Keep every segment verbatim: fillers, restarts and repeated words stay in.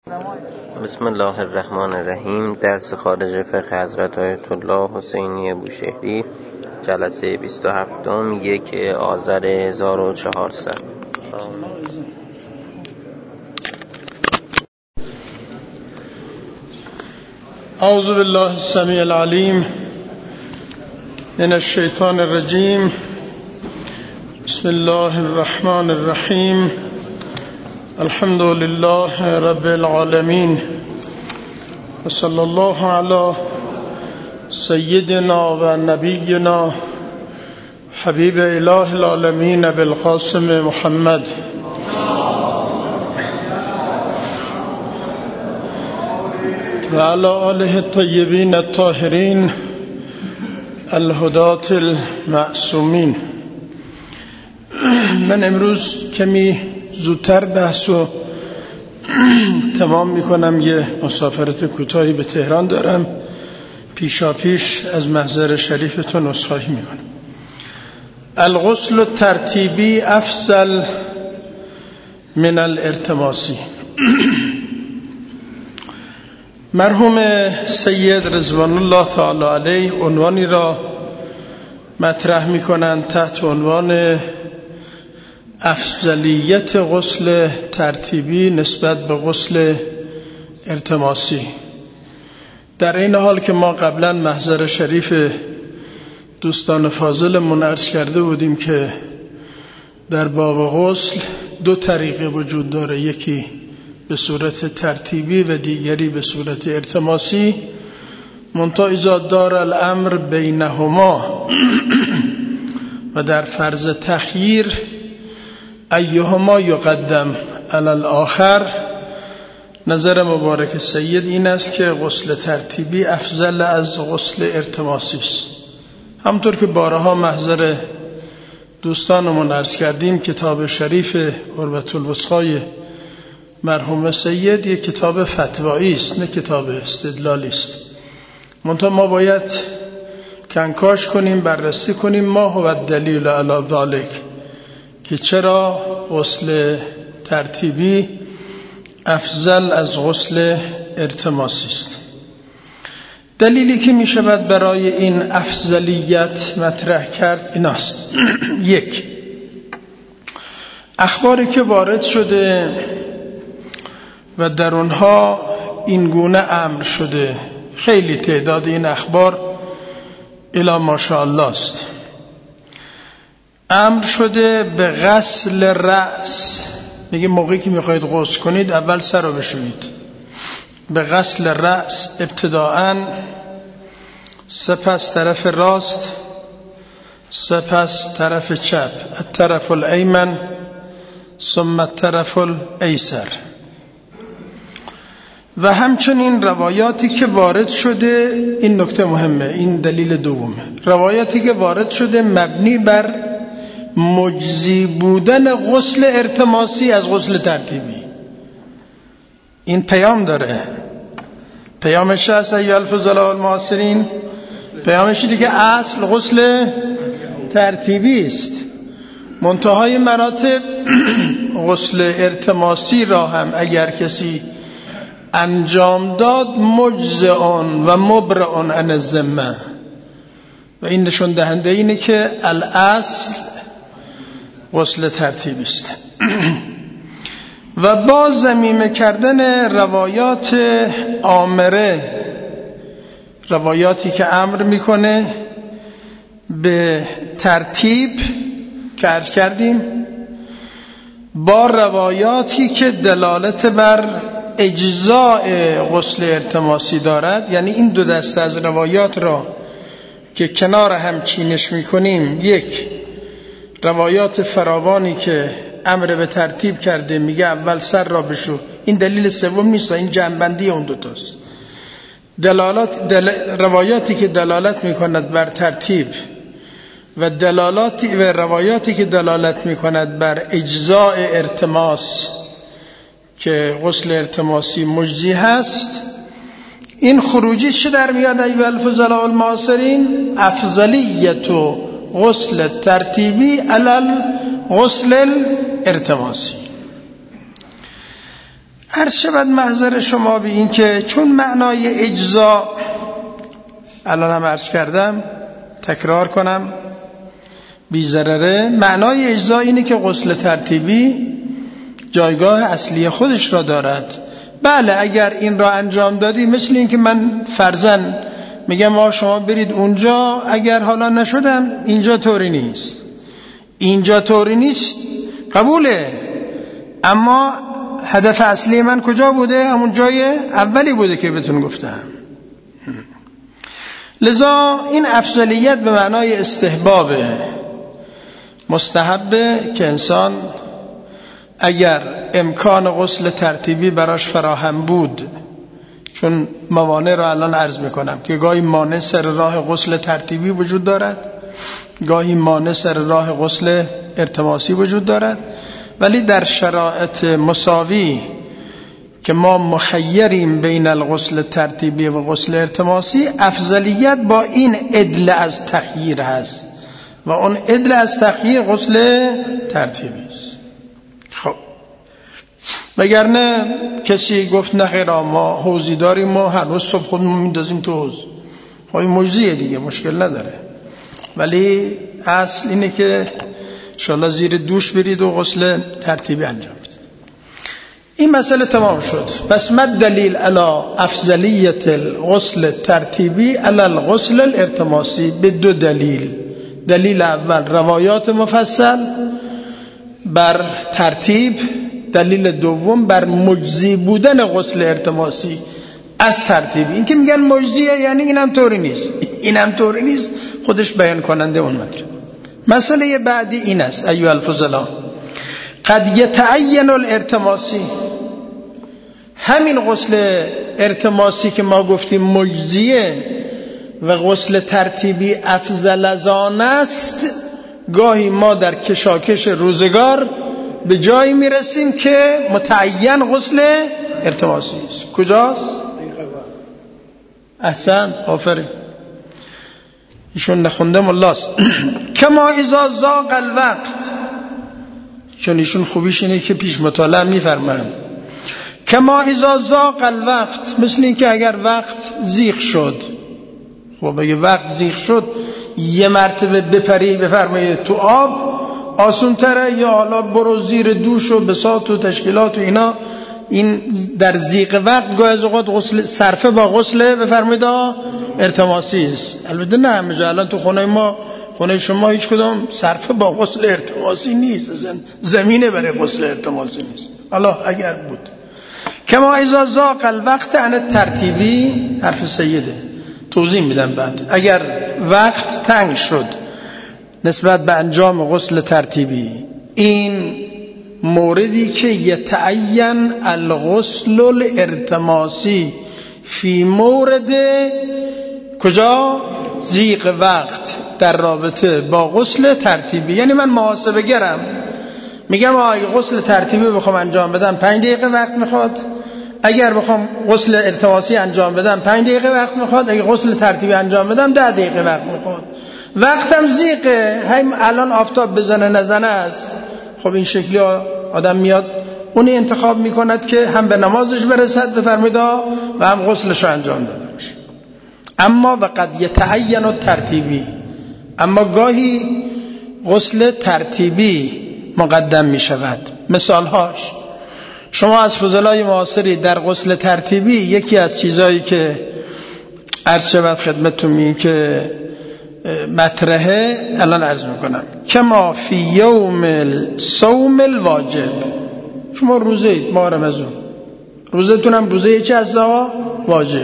بسم الله الرحمن الرحیم. درس خارج فقه حضرت آیت الله حسینی بوشهری، جلسه بیست و هفتم، یک آذر هزار و چهارصد. اعوذ بالله السمیع العلیم من الشیطان الرجیم. بسم الله الرحمن الرحیم. الحمد لله رب العالمین و صلی الله علی سیدنا و نبینا حبیب اله العالمین بالقاسم محمد و علی آله الطیبین الطاهرین الهداة المعصومین. من امروز کمی زودتر بحثو تمام میکنم. یه مسافرت کوتاهی به تهران دارم، پیشا پیش از محضر شریفتون عذرخواهی میکنم. الغسل الترتیبی افضل من الارتماسی. مرحوم سید رضوان الله تعالی علیه عنوانی را مطرح میکنند تحت عنوان افضلیت غسل ترتیبی نسبت به غسل ارتماسی. در این حال که ما قبلا محضر شریف دوستان فاضلمون عرض کرده بودیم که در باب غسل دو طریقه وجود داره، یکی به صورت ترتیبی و دیگری به صورت ارتماسی. منتها اذا دار الامر بینهما و در فرض تخییر ایهما یقدم علی الاخر، نظر مبارک سید این است که غسل ترتیبی افضل از غسل ارتماسی است. همطور که بارها محضر دوستانمون عرض کردیم، کتاب شریف عروة الوثقی مرحوم سید یک کتاب فتوایی است، نه کتاب استدلالی است. منتها ما باید کنکاش کنیم، بررسی کنیم ما هو الدلیل علی ذلک، که چرا غسل ترتیبی افضل از غسل ارتماسی است. دلیلی که می شود برای این افضلیت مطرح کرد این است: یک، اخباری که وارد شده و در اونها این گونه امر شده، خیلی تعداد این اخبار الی ماشاءالله است. امر شده به غسل رأس، میگه موقعی که میخواید غسل کنید اول سر رو بشویید. به غسل رأس ابتداءً، سپس طرف راست، سپس طرف چپ، الطرف الایمن ثم الطرف الایسر. و همچنین روایاتی که وارد شده، این نکته مهمه، این دلیل دومه، روایاتی که وارد شده مبنی بر مجزی بودن غسل ارتماسی از غسل ترتیبی. این پیام داره. پیامش هست ایها الفضلاء المعاصرین، پیامش دیگه اصل غسل ترتیبی است. منتهای مراتب غسل ارتماسی را هم اگر کسی انجام داد مجزئون و مبرئون عن الذمه، و این نشون دهنده اینه که الاصل غسل ترتیبی است. و با ضمیمه کردن روایات آمره، روایاتی که امر میکنه به ترتیب که عرض کردیم، با روایاتی که دلالت بر اجزاء غسل ارتماسی دارد، یعنی این دو دسته از روایات را که کنار هم چینش میکنیم، یک، روایات فراوانی که امر به ترتیب کرده، میگه اول سر را بشو، این دلیل سوم نیست، این جنبندی اون دوتاست. دلالات دل... روایاتی که دلالت میکند بر ترتیب و دلالاتی و روایاتی که دلالت میکند بر اجزاء ارتماس که غسل ارتماسی مجزی هست، این خروجی چه در میاد ایها الفضلاء المعاصرین؟ افضلیت غسل ترتیبی علی غسل الارتماسی. عرض شود محضر شما به این که چون معنای اجزا الان هم عرض کردم، تکرار کنم بی ضرره، معنای اجزا اینه که غسل ترتیبی جایگاه اصلی خودش را دارد. بله اگر این را انجام دادی، مثل این که من فرضاً میگم ما شما برید اونجا، اگر حالا نشدم اینجا طوری نیست، اینجا طوری نیست، قبوله، اما هدف اصلی من کجا بوده؟ همون جای اولی بوده که بهتون گفتم. لذا این افضلیت به معنای استحبابه، مستحبه که انسان اگر امکان غسل ترتیبی براش فراهم بود، چون موانع را الان عرض میکنم که گاهی مانع سر راه غسل ترتیبی وجود دارد، گاهی مانع سر راه غسل ارتماسی وجود دارد، ولی در شرایط مساوی که ما مخیریم بین الغسل ترتیبی و غسل ارتماسی، افضلیت با این عدل از تخییر هست و اون عدل از تخییر غسل ترتیبی است. خب وگرنه کسی گفت نه خیر ما حوضی داریم، ما هر روز صبح خودمون میندازیم تو حوض، خب این مجزیه دیگه، مشکل نداره، ولی اصل اینه که انشاءالله زیر دوش برید و غسل ترتیبی انجام بدید. این مسئله تمام شد. پس مد دلیل علی افضلیت الغسل ترتیبی علی الغسل الارتماسی؟ به دو دلیل. دلیل اول روایات مفصل بر ترتیب، دلیل دوم بر مجزی بودن غسل ارتماسی از ترتیبی. این که میگن مجزیه یعنی اینم طوری نیست، اینم طوری نیست، خودش بیان کننده اون مطلب. مسئله بعدی این است ایها الفضلا، قد یتعین الارتماسی، همین غسل ارتماسی که ما گفتیم مجزیه و غسل ترتیبی افضل از آن است، گاهی ما در کشاکش روزگار به جایی میرسیم که متعین غسل ارتماسی است. کجاست؟ احسن، آفرین، ایشون نخونده ملاست. کما اذا ضاق الوقت، چون ایشون خوبیش اینه که پیش مطالعه میفرمایند. کما اذا ضاق الوقت، مثل این که اگر وقت زیغ شد. خب اگه وقت زیغ شد یه مرتبه بپری بفرمایید تو آب آسون تره، یا حالا برو زیر دوش و بساط و تشکیلات و اینا. این در زیغ وقت گاهی از اوقات غسل صرفه با غسل بفرمایید ارتماسی است. البته نه همه جا، الان تو خونه ما، خونه شما هیچ کدام صرفه با غسل ارتماسی نیست، زمینه برای غسل ارتماسی نیست. الله اگر بود. کما اذا ضاق الوقت عن ترتیبی، حرف سیده توضیح میدم بعد. اگر وقت تنگ شد نسبت به انجام غسل ترتیبی، این موردی که یتعین الغسل الارتماسی فی مورد کجا؟ ضیق وقت در رابطه با غسل ترتیبی. یعنی من محاسبه گرم، میگم اگه غسل ترتیبی بخوام انجام بدم پنج دقیقه وقت میخواد، اگر بخوام غسل ارتماسی انجام بدم پنج دقیقه وقت میخواد، اگه غسل ترتیبی انجام بدم ده دقیقه وقت میخواد. وقتم ضیقه، هم الان آفتاب بزنه نزنه است. خب این شکلی آدم میاد اونی انتخاب میکند که هم به نمازش برسد بفرمایید و هم غسلش رو انجام داده باشه. اما وقد یتعین الترتیبی، اما گاهی غسل ترتیبی مقدم میشود. مثالهاش شما از فضلای معاصری در غسل ترتیبی، یکی از چیزایی که عرض شود خدمتتون این که مطرحه الان عرض میکنم، کما فی یوم الصوم الواجب. شما روزه اید، ماه رمضان، روزتون هم روزه چه از واجب،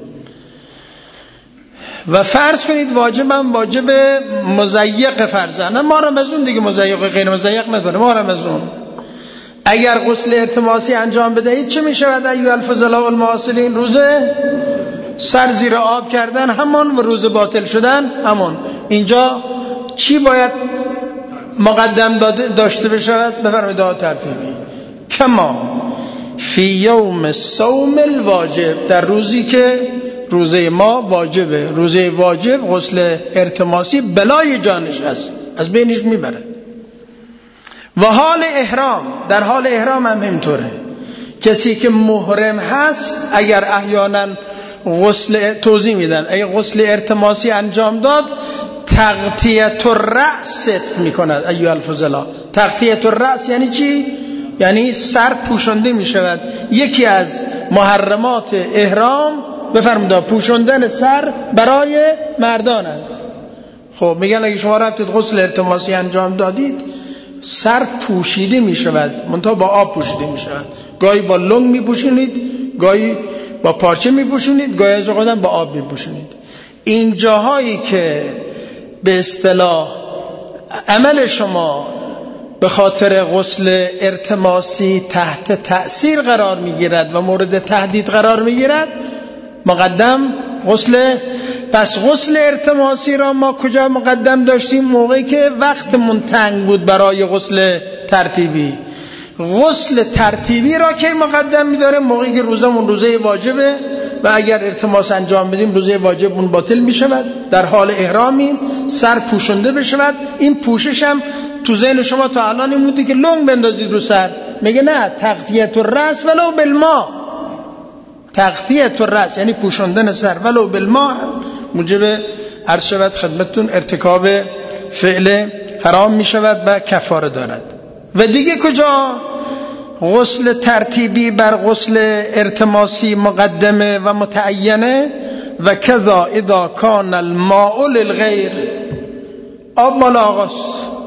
و فرض کنید واجبم واجب مضیق، فرضاً ما رمضان دیگه مضیق غیر مضیق نداره، ما رمضان. اگر غسل ارتماسی انجام بدهید چه می شود ایها الفضلاء والمعاصرین؟ روزه سر زیر آب کردن همان و روزه باطل شدن همان. اینجا چی باید مقدم داشته بشود؟ بفرمایید ترتیبی. کما فی یوم الصوم الواجب، در روزی که روزه ما واجبه، روزه واجب غسل ارتماسی بلای جانش هست، از بینش میبره. و حال احرام، در حال احرام هم همینطوره. کسی که محرم هست اگر احیانا غسل توضیح میدن اگر غسل ارتماسی انجام داد تغطیه الرأس میکند. ایها الفضلا، تغطیه الرأس یعنی چی؟ یعنی سر پوشانده میشود. یکی از محرمات احرام بفرمایید پوشاندن سر برای مردان است. خب میگن اگه شما رفتید غسل ارتماسی انجام دادید سر پوشیده میشود، منتها با آب پوشیده میشود. گاهی با لنگ میپوشونید، گاهی با پارچه میپوشونید، گاهی از اوقات با آب میپوشونید. این جاهایی که به اصطلاح عمل شما به خاطر غسل ارتماسی تحت تأثیر قرار میگیرد و مورد تهدید قرار میگیرد مقدم غسل. پس غسل ارتماسی را ما کجا مقدم داشتیم؟ موقعی که وقتمون تنگ بود برای غسل ترتیبی. غسل ترتیبی را که مقدم می‌داریم موقعی که روزمون روزه واجبه و اگر ارتماس انجام بدیم روزه واجبمون باطل می‌شود. در حال احرامیم، سر پوشنده بشود. این پوشش هم تو ذهن شما تا الان این بوده که لنگ بندازید رو سر. میگه نه، تغطیه الراس ولو بالماء. تغطیه الراس یعنی پوشاندن سر ولو بالماء موجب عرض شود خدمتتون ارتکاب فعل حرام می شود و کفاره دارد. و دیگه کجا غسل ترتیبی بر غسل ارتماسی مقدمه و متعینه؟ و کذا اذا کان الماء للغیر، آب مال آقاست.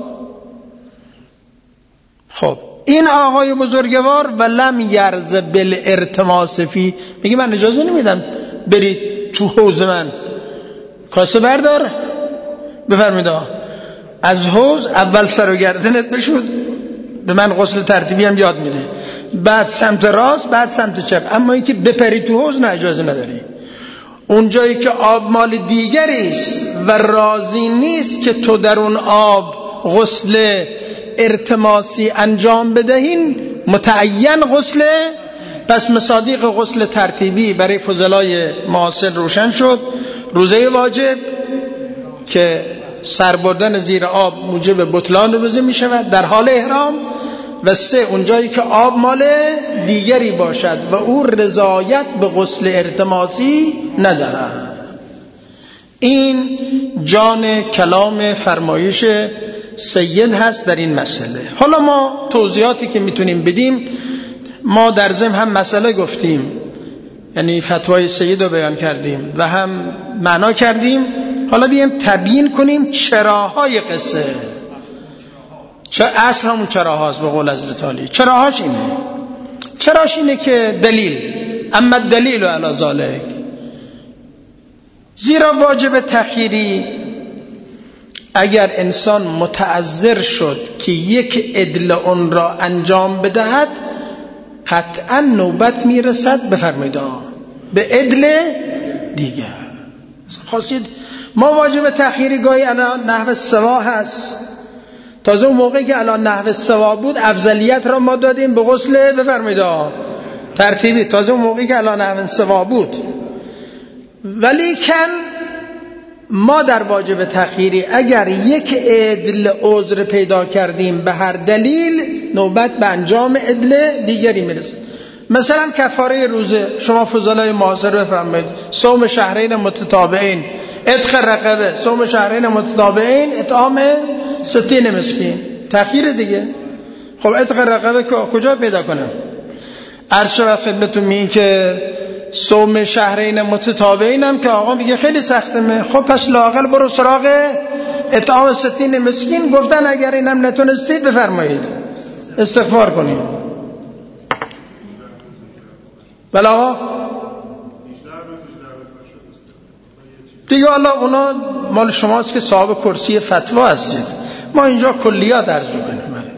خب این آقای بزرگوار و لم یرز بالارتماس فی میگه من اجازه نمیدم برید تو حوض من، کاسه بردار بفرمید از حوض اول سر و گردنت بشود، به من غسل ترتیبی هم یاد میده، بعد سمت راست بعد سمت چپ. اما اینکه بپری تو حوض نه، اجازه نداری. اون جایی که آب مال دیگری است و راضی نیست که تو در اون آب غسل ارتماسی انجام بدهین متعین غسل، پس مصادیق غسل ترتیبی برای فضلای معاصر روشن شد. روزه واجب که سر بردن زیر آب موجب بطلان روزه می شود در حال احرام. و سه اونجایی که آب مال دیگری باشد و او رضایت به غسل ارتماسی ندارد. این جان کلام فرمایش سید هست در این مسئله. حالا ما توضیحاتی که میتونیم بدیم، ما در ضمن هم مسئله گفتیم، یعنی فتوای سید رو بیان کردیم و هم معنا کردیم. حالا بیایم تبیین کنیم چراهای قصه. چه اصل همون چراهاست به قول حضرت علی. چراهاش اینه، چراش اینه که دلیل، اما دلیل علی ذالک، زیرا واجب تخییری اگر انسان متعذر شد که یک عدل اون را انجام بدهد قطعا نوبت میرسد بفرمایید به عدل دیگر. خواستید ما واجب تخییری گاهی الان نحو سوا هست، تازه اون موقعی که الان نحو سوا بود افضلیت را ما دادیم به غسل بفرمایید ترتیبی، تازه اون موقعی که الان نحو سوا بود. ولی کن ما در واجب تخییری اگر یک عدل عذر پیدا کردیم به هر دلیل نوبت به انجام عدل دیگری میرسه. مثلا کفاره روزه، شما فضلای معاصر بفرمایید صوم شهرین متتابعین، عتق رقبه، صوم شهرین متتابعین، اطعام ستین مسکین، تخییر دیگه. خب عتق رقبه کجا پیدا کنم؟ عرض و خدمتتون میگن که صوم شهرین متتابعین هم که آقا میگه خیلی سخته. خب پس لااقل برو سراغ اطعام ستین مسکین. گفتن اگر اینم نتونستید بفرمایید استغفار کنید. بله آقا دیگه الله اونا مال شماست که صاحب کرسی فتوا هستید، ما اینجا کلیات عرض کنیم.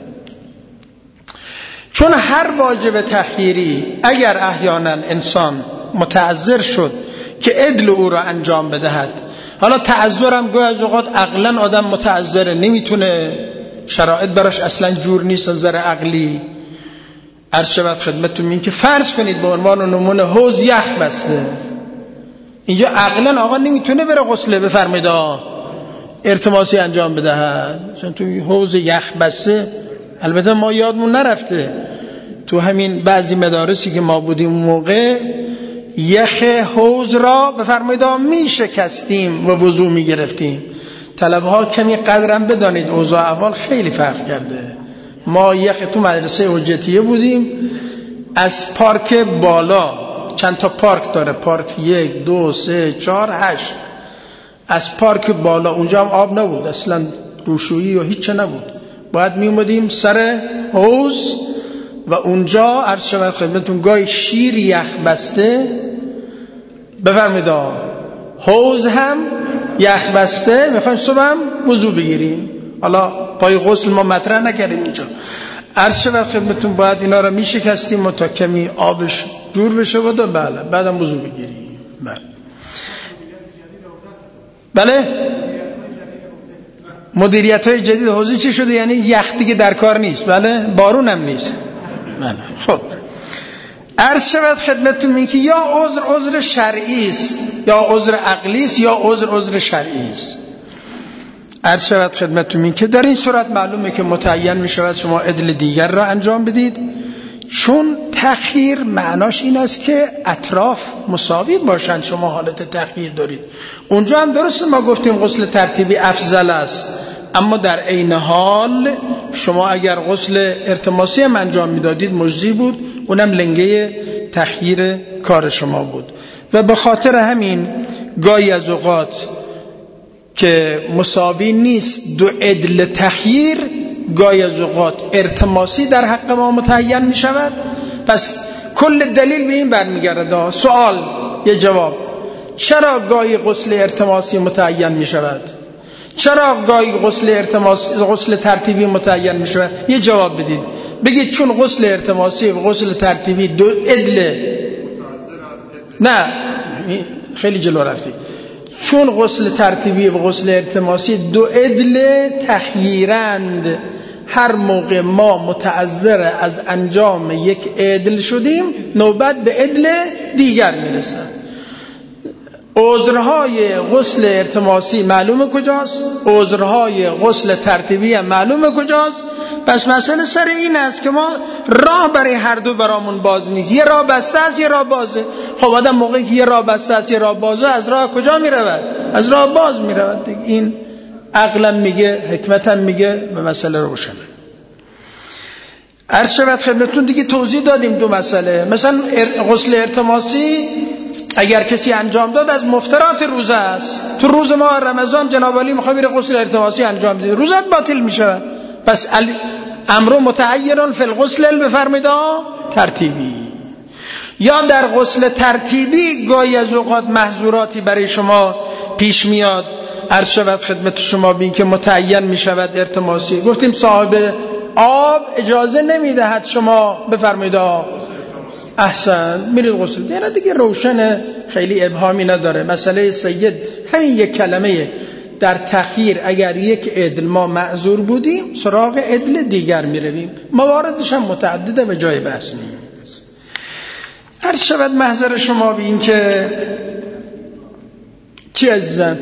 چون هر واجب تخییری اگر احیانا انسان متعذر شد که عدل او را انجام بدهد، حالا تعذرم گویا از اوقات عقلا آدم متعذره، نمیتونه، شرایط براش اصلا جور نیست از نظر عقلی. عرض شود خدمتتون این که فرض کنید به عنوان نمونه حوض یخ بسته، اینجا عقلا آقا نمیتونه بره غسل بفرمایید ارتماسی انجام بدهد، چون توی حوض یخ بسته. البته ما یادمون نرفته تو همین بعضی مدارسی که ما بودیم موقع یخ حوض را بفرمایید می شکستیم و وضو می گرفتیم. طلبه ها کمی قدرم بدانید اوضاع احوال خیلی فرق کرده. ما یخ تو مدرسه حجتیه بودیم، از پارک بالا، چند تا پارک داره، پارک یک دو سه چهار هشت، از پارک بالا اونجا هم آب نبود اصلا، روشویی و هیچ نبود، باید می اومدیم سر حوض و اونجا عرض شود خدمتون گاهی شیر یخ بسته بفرمایید حوض هم یخ بسته، میخوایم صبح هم وضو بگیریم. حالا پای غسل ما مطرح نکردیم اینجا، عرض شود خدمتون باید اینا رو میشکستیم و تا کمی آبش جور بشه و بله بعدم وضو بگیریم. بله بله مدیریت های جدید حوضی چی شده؟ یعنی یخ دیگه در کار نیست. بله بارون هم نیست. بله خب عرض شود خدمتتون این که یا عذر عذر شرعی است یا عذر عقلی است یا عذر عذر شرعی است. عرض شود خدمتتون این که در این صورت معلومه که متعین می شود شما عدل دیگر را انجام بدید، چون تأخیر معناش این است که اطراف مساوی باشند. شما حالت تأخیر دارید اونجا هم درسته ما گفتیم غسل ترتیبی افضل است، اما در عین حال شما اگر غسل ارتماسی هم انجام میدادید مجزی بود، اونم لنگه تخییر کار شما بود. و به خاطر همین گاهی از اوقات که مساوی نیست دو عدل تخییر، گاهی از اوقات ارتماسی در حق ما متعین می شود. پس کل دلیل به این برمیگرده. سوال یه جواب، چرا گاهی غسل ارتماسی متعین می شود؟ چرا گاهی غسل ارتماسی غسل ترتیبی متعین می شود؟ یه جواب بدید. بگید چون غسل ارتماسی و غسل ترتیبی دو عدله. نه خیلی جلو رفتی. چون غسل ترتیبی و غسل ارتماسی دو عدل تخییرند، هر موقع ما متعذر از انجام یک عدل شدیم نوبت به عدل دیگر میرسه. عذرهای غسل ارتماسی معلومه کجاست، عذرهای غسل ترتیبی هم معلومه کجاست. پس مسئله سر این است که ما راه برای هر دو برامون باز نیست، یه راه بسته است یه راه بازه. خب آدم موقعی که یه راه بسته است یه راه بازه، از راه کجا می رود؟ از راه باز می رود. این عقلم میگه، حکمتم میگه، به مسئله روشنه. عرض شود خدمتتون دیگه توضیح دادیم دو مسئله. مثلا غسل ارتماسی اگر کسی انجام داد از مفترات روزه است، تو روز ماه رمضان جناب علی میخواد بره غسل ارتماسی انجام بده، روزت باطل میشه. پس امر متعین فی الغسل بفرمایید ترتیبی. یا در غسل ترتیبی گاهی از اوقات محظوراتی برای شما پیش میاد، عرض شود خدمت شما بین که متعین میشود ارتماسی. گفتیم صاحب آب اجازه نمیدهد شما بفرمایید احسن میرید غسل. دیگه دیگه روشنه، خیلی ابهامی نداره. مسئله سید همین یک کلمه در تخییر، اگر یک عدل ما معذور بودیم سراغ عدل دیگر میرویم. مواردش هم متعدده و جای بحث نیست. عرض شود محضر شما به این که چی عزیزم؟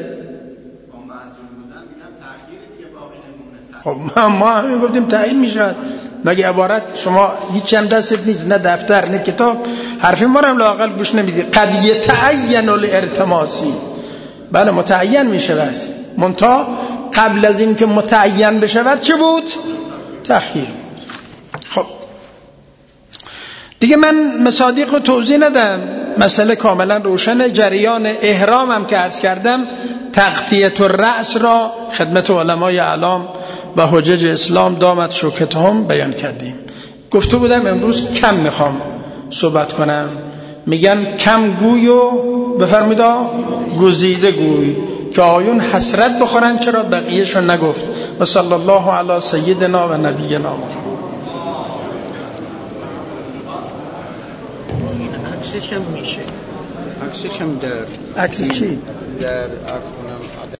خب ما همین گفتیم تعیین میشود. مگه عبارت شما هیچ هم دستت نیست، نه دفتر نه کتاب، حرف ما رو هم لااقل گوش نمیدید. قد یتعین الارتماسی، بله متعین میشود، منتها قبل از این که متعین بشود چه بود؟ تأخیر بود. خب دیگه من مصادیق رو توضیح ندم، مسئله کاملا روشنه. جریان احرام هم که عرض کردم تغطیه الرأس را خدمت علمای اعلام و حجج اسلام دامت شوکتهم بیان کردیم. گفته بودم امروز کم میخوام صحبت کنم، میگن کم گوی و بفرمید گزیده گوی، که آیون حسرت بخورن چرا بقیهشو نگفت. و صلی الله علی سیدنا و نبینا محمد. عکسش هم میشه، عکسش هم در عکس چی؟ در عرض کنم